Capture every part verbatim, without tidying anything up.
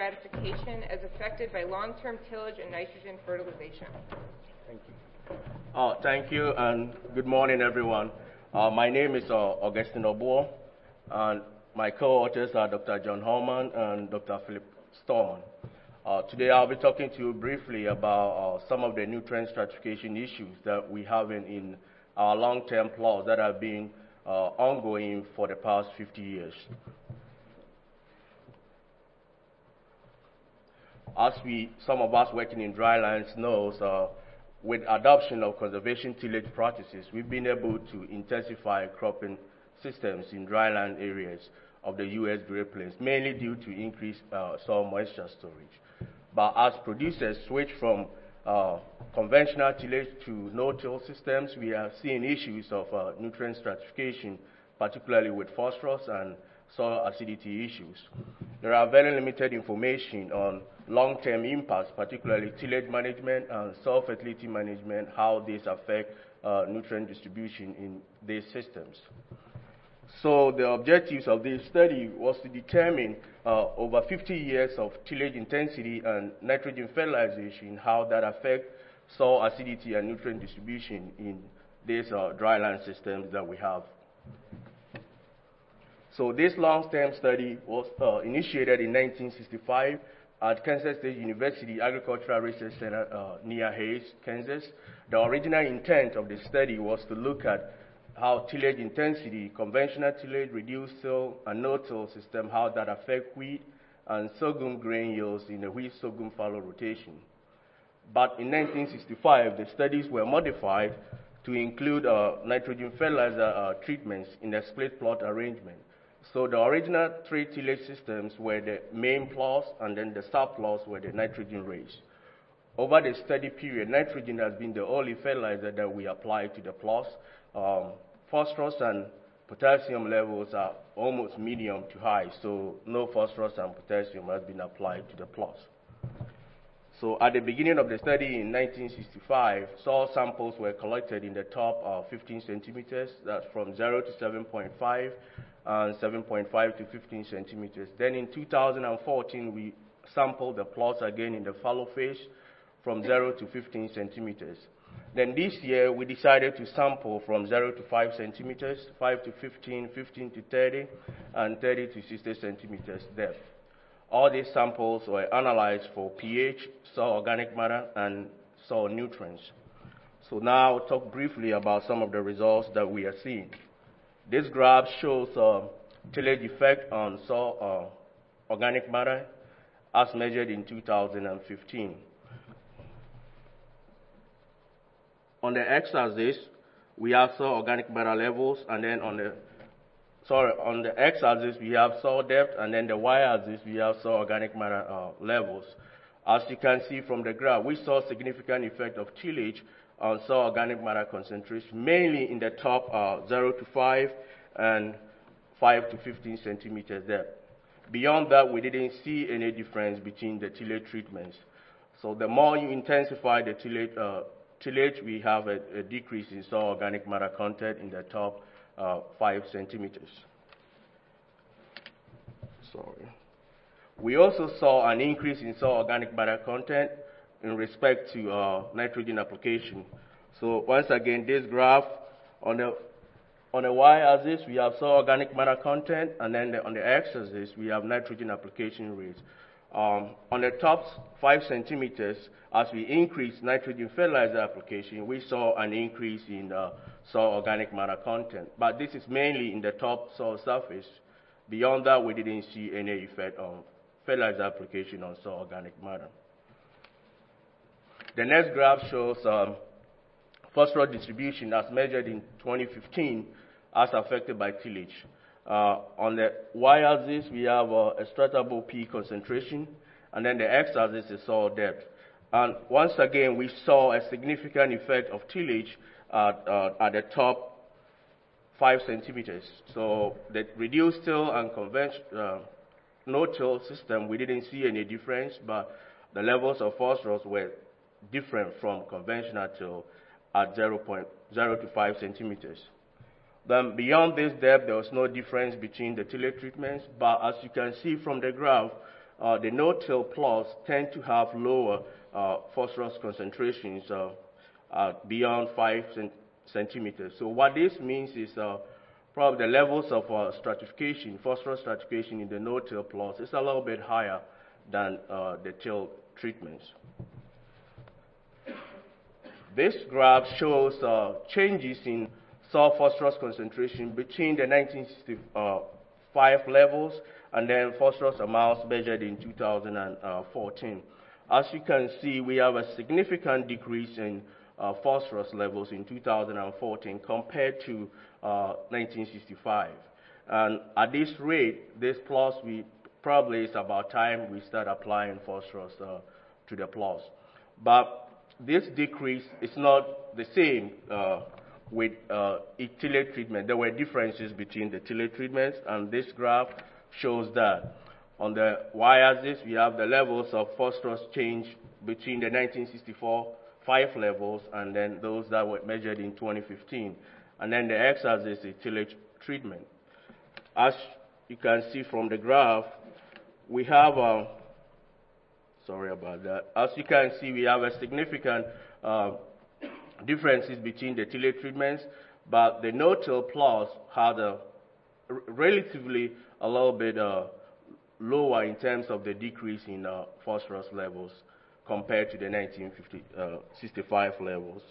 stratification as affected by long-term tillage and nitrogen fertilization. Thank you. Uh, thank you, and good morning, everyone. Uh, my name is uh, Augustine Obuo, and my co-authors are Doctor John Holman and Doctor Philip Storman. Uh, today, I'll be talking to you briefly about uh, some of the nutrient stratification issues that we have in, in our long-term plots that have been uh, ongoing for the past fifty years. As we, some of us working in drylands knows, uh, with adoption of conservation tillage practices, we've been able to intensify cropping systems in dryland areas of the U S Great Plains, mainly due to increased uh, soil moisture storage. But as producers switch from uh, conventional tillage to no-till systems, we are seeing issues of uh, nutrient stratification, particularly with phosphorus and soil acidity issues. There are very limited information on long-term impacts, particularly tillage management and soil fertility management, how these affect uh, nutrient distribution in these systems. So the objectives of this study was to determine uh, over fifty years of tillage intensity and nitrogen fertilization, how that affect soil acidity and nutrient distribution in these uh, dryland systems that we have. So this long-term study was uh, initiated in nineteen sixty-five at Kansas State University Agricultural Research Center uh, near Hays, Kansas. The original intent of the study was to look at how tillage intensity, conventional tillage, reduced till, and no-till system, how that affect wheat and sorghum grain yields in the wheat-sorghum fallow rotation. But in nineteen sixty-five, the studies were modified to include uh, nitrogen fertilizer uh, treatments in the split plot arrangement. So the original three tillage systems were the main plots, and then the sub-plots were the nitrogen raised. Over the study period, nitrogen has been the only fertilizer that we apply to the plots. Um, phosphorus and potassium levels are almost medium to high, so no phosphorus and potassium has been applied to the plots. So at the beginning of the study in nineteen sixty-five, soil samples were collected in the top uh, fifteen centimeters, that's from zero to seven point five, and seven point five to fifteen centimeters. Then in two thousand fourteen, we sampled the plots again in the fallow phase from zero to fifteen centimeters. Then this year, we decided to sample from zero to five centimeters, five to fifteen, fifteen to thirty, and thirty to sixty centimeters depth. All these samples were analyzed for pH, soil organic matter, and soil nutrients. So now I'll talk briefly about some of the results that we are seeing. This graph shows uh, tillage effect on soil uh, organic matter as measured in two thousand fifteen. On the x-axis, we have soil organic matter levels, and then on the sorry, on the x-axis we have soil depth, and then the y-axis we have soil organic matter uh, levels. As you can see from the graph, we saw significant effect of tillage on soil organic matter concentration, mainly in the top uh, zero to five and five to fifteen centimeters depth. Beyond that, we didn't see any difference between the tillage treatments. So the more you intensify the tillage, uh, tillage we have a, a decrease in soil organic matter content in the top uh, five centimeters. Sorry. We also saw an increase in soil organic matter content in respect to uh, nitrogen application. So once again, this graph, on the on the y-axis, we have soil organic matter content, and then the, on the x-axis, we have nitrogen application rates. Um, on the top five centimeters, as we increase nitrogen fertilizer application, we saw an increase in uh, soil organic matter content. But this is mainly in the top soil surface. Beyond that, we didn't see any effect on fertilizer application on soil organic matter. The next graph shows um, phosphorus distribution as measured in twenty fifteen as affected by tillage. Uh, on the y-axis, we have uh, a stratable P concentration, and then the x-axis is soil depth. And once again, we saw a significant effect of tillage at, uh, at the top five centimeters. So the reduced till and conventional uh, no-till system, we didn't see any difference, but the levels of phosphorus were different from conventional till at zero point zero to five centimeters. Then beyond this depth, there was no difference between the tillage treatments, but as you can see from the graph, uh, the no-till plots tend to have lower uh, phosphorus concentrations uh, uh, beyond five cent centimeters. So what this means is uh, probably the levels of uh, stratification, phosphorus stratification in the no-till plots is a little bit higher than uh, the till treatments. This graph shows uh, changes in soil phosphorus concentration between the nineteen sixty-five levels and then phosphorus amounts measured in two thousand fourteen. As you can see, we have a significant decrease in uh, phosphorus levels in two thousand fourteen compared to uh, nineteen sixty-five. And at this rate, this plus we probably is about time we start applying phosphorus uh, to the plots. But this decrease is not the same uh, with uh, tillage treatment. There were differences between the tillage treatments, and this graph shows that. On the y-axis, we have the levels of phosphorus change between the nineteen sixty-four five levels and then those that were measured in twenty fifteen. And then the x-axis is tillage treatment. As you can see from the graph, we have a Sorry about that. As you can see, we have a significant uh, differences between the tillage treatments, but the no-till plots had a relatively a little bit uh, lower in terms of the decrease in uh, phosphorus levels compared to the nineteen sixty-five levels.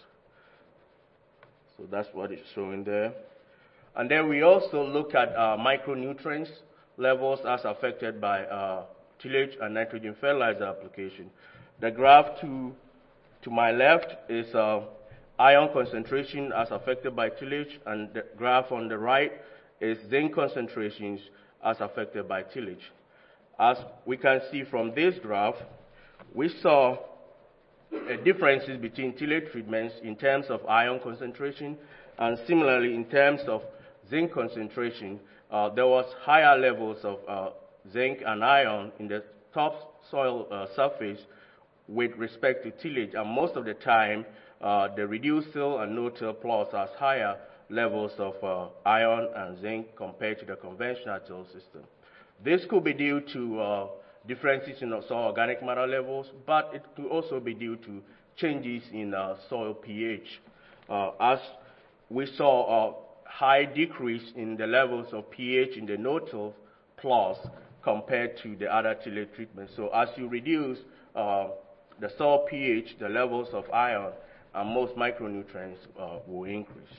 So that's what it's showing there. And then we also look at uh, micronutrients levels as affected by uh, tillage and nitrogen fertilizer application. The graph to, to my left is uh, iron concentration as affected by tillage, and the graph on the right is zinc concentrations as affected by tillage. As we can see from this graph, we saw uh, differences between tillage treatments in terms of iron concentration, and similarly in terms of zinc concentration, uh, there was higher levels of uh, zinc and iron in the topsoil uh, surface with respect to tillage, and most of the time uh, the reduced till and no-till plots has higher levels of uh, iron and zinc compared to the conventional till system. This could be due to uh, differences in soil organic matter levels, but it could also be due to changes in uh, soil pH. Uh, as we saw a high decrease in the levels of pH in the no-till plots compared to the other tillage treatments. So as you reduce uh, the soil pH, the levels of iron and most micronutrients uh, will increase.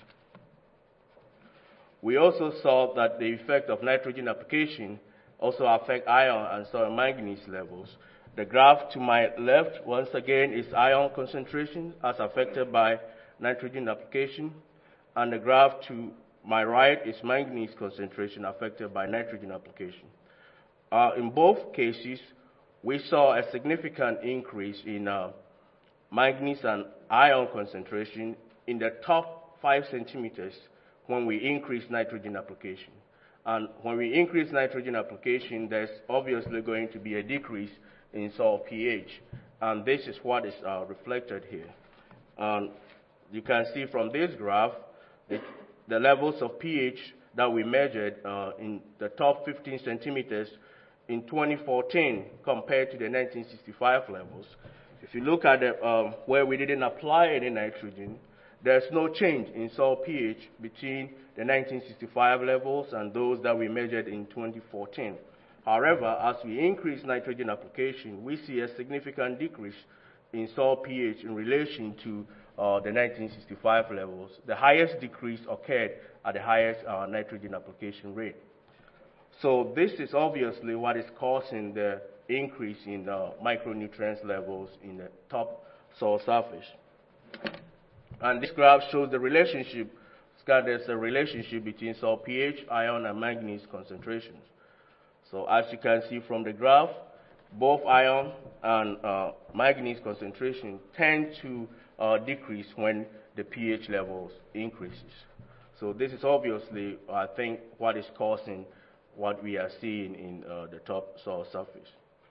We also saw that the effect of nitrogen application also affect iron and soil manganese levels. The graph to my left, once again, is iron concentration as affected by nitrogen application, and the graph to my right is manganese concentration affected by nitrogen application. Uh, in both cases, we saw a significant increase in uh, manganese and iron concentration in the top five centimeters when we increase nitrogen application. And when we increase nitrogen application, there's obviously going to be a decrease in soil pH. And this is what is uh, reflected here. Um, you can see from this graph the, the levels of pH that we measured uh, in the top fifteen centimeters in twenty fourteen compared to the nineteen sixty-five levels. If you look at the, um, where we didn't apply any nitrogen, there's no change in soil pH between the nineteen sixty-five levels and those that we measured in twenty fourteen. However, as we increase nitrogen application, we see a significant decrease in soil pH in relation to uh, the nineteen sixty-five levels. The highest decrease occurred at the highest uh, nitrogen application rate. So this is obviously what is causing the increase in the micronutrients levels in the top soil surface. And this graph shows the relationship. There's a relationship between soil pH, iron, and manganese concentrations. So as you can see from the graph, both iron and uh, manganese concentration tend to uh, decrease when the pH levels increases. So this is obviously, I think, what is causing what we are seeing in uh, the top soil surface.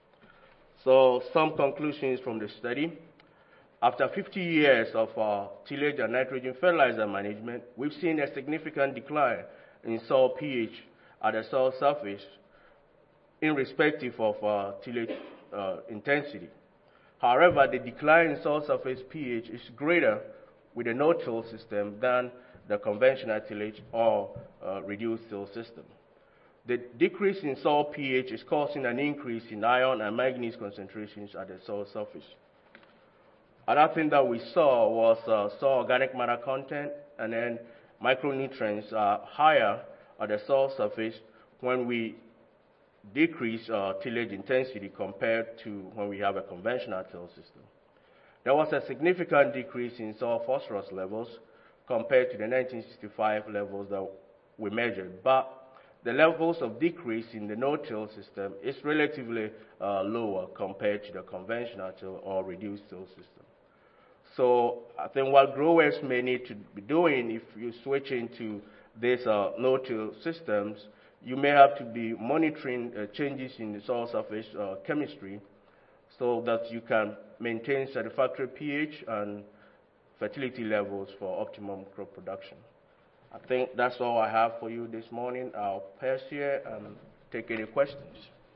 So some conclusions from the study. After fifty years of uh, tillage and nitrogen fertilizer management, we've seen a significant decline in soil pH at the soil surface irrespective of uh, tillage uh, intensity. However, the decline in soil surface pH is greater with a no-till system than the conventional tillage or uh, reduced till system. The decrease in soil pH is causing an increase in iron and manganese concentrations at the soil surface. Another thing that we saw was uh, soil organic matter content, and then micronutrients are higher at the soil surface when we decrease uh, tillage intensity compared to when we have a conventional till system. There was a significant decrease in soil phosphorus levels compared to the nineteen sixty-five levels that we measured, but the levels of decrease in the no-till system is relatively uh, lower compared to the conventional till or reduced till system. So I think what growers may need to be doing if you switch into these uh, no-till systems, you may have to be monitoring uh, changes in the soil surface uh, chemistry so that you can maintain satisfactory pH and fertility levels for optimum crop production. I think that's all I have for you this morning. I'll pass here and take any questions.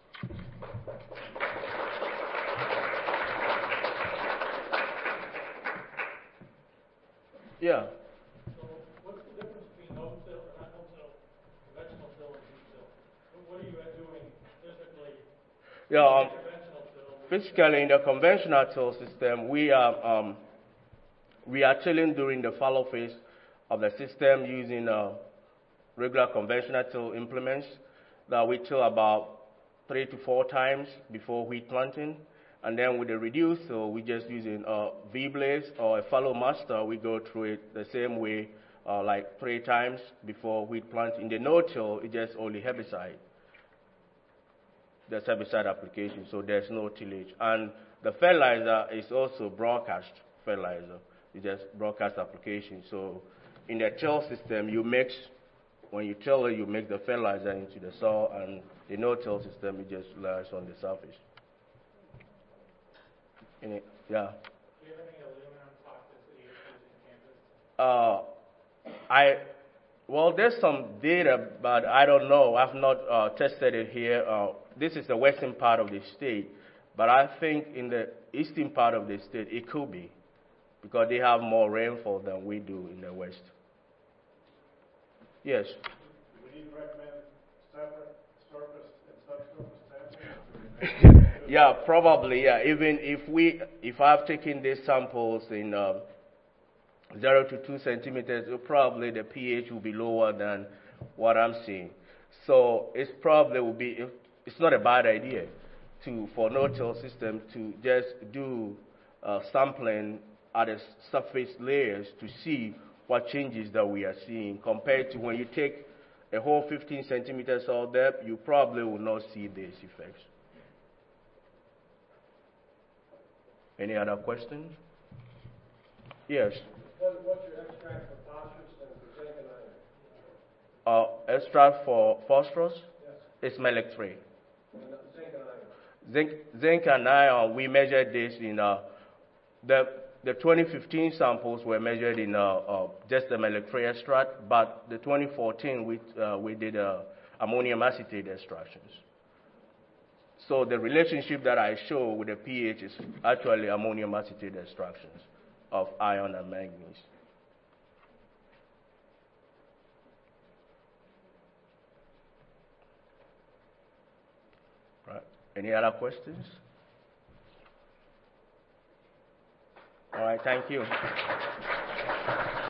Yeah. So what's the difference between no-till, not no-till, conventional till and no-till? What are you doing physically Yeah. Um, in conventional till? physically, in the conventional till system, we are um, we are tilling during the fallow phase of the system using uh, regular conventional till implements that we till about three to four times before wheat planting. And then with the reduced till, we just using uh, V-blades or a fallow master. We go through it the same way, uh, like three times before wheat planting. In the no-till, it's just only herbicide. There's herbicide application, so there's no tillage. And the fertilizer is also broadcast fertilizer. It's just broadcast application. So in the till system, you mix, when you till it, you make the fertilizer into the soil, and the no-till system, it just lies on the surface. In it, yeah. Do you have any aluminum toxicity issues in Kansas? Uh, I, well, there's some data, but I don't know. I've not uh, tested it here. Uh, this is the western part of the state, but I think in the eastern part of the state, it could be, because they have more rainfall than we do in the west. Yes. Would you recommend separate surface and subsurface sampling? Yeah, probably. Yeah, even if we, if I've taken these samples in uh, zero to two centimeters, probably the pH will be lower than what I'm seeing. So it's probably will be. It's not a bad idea to for no-till system to just do uh, sampling at the surface layers to see what changes that we are seeing compared to when you take a whole fifteen centimeters soil depth, you probably will not see these effects. Any other questions? Yes. What, what's your extract for phosphorus and for zinc and iron? Uh, extract for phosphorus Yes. is Melec three. And zinc and iron. Zinc, zinc and iron, we measured this in uh, the the twenty fifteen samples were measured in uh, uh, just the Melec three extract, but the twenty fourteen we uh, we did uh, ammonium acetate extractions. So the relationship that I show with the pH is actually ammonium acetate extractions of iron and manganese. Right. Any other questions? All right, thank you.